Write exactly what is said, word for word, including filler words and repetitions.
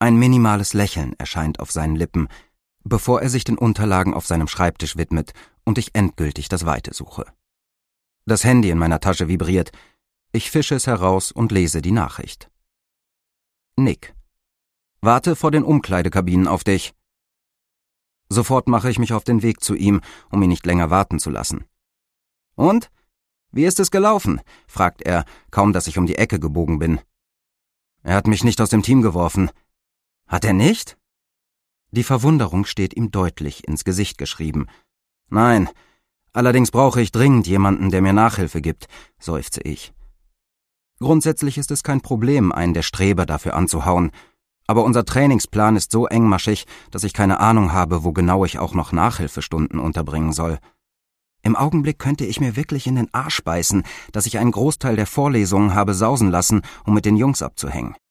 Ein minimales Lächeln erscheint auf seinen Lippen, bevor er sich den Unterlagen auf seinem Schreibtisch widmet und ich endgültig das Weite suche. Das Handy in meiner Tasche vibriert. Ich fische es heraus und lese die Nachricht. Nick. Warte vor den Umkleidekabinen auf dich. Sofort mache ich mich auf den Weg zu ihm, um ihn nicht länger warten zu lassen. Und? Wie ist es gelaufen? Fragt er, kaum dass ich um die Ecke gebogen bin. Er hat mich nicht aus dem Team geworfen. Hat er nicht? Die Verwunderung steht ihm deutlich ins Gesicht geschrieben. Nein, allerdings brauche ich dringend jemanden, der mir Nachhilfe gibt, seufze ich. Grundsätzlich ist es kein Problem, einen der Streber dafür anzuhauen, aber unser Trainingsplan ist so engmaschig, dass ich keine Ahnung habe, wo genau ich auch noch Nachhilfestunden unterbringen soll. Im Augenblick könnte ich mir wirklich in den Arsch beißen, dass ich einen Großteil der Vorlesungen habe sausen lassen, um mit den Jungs abzuhängen.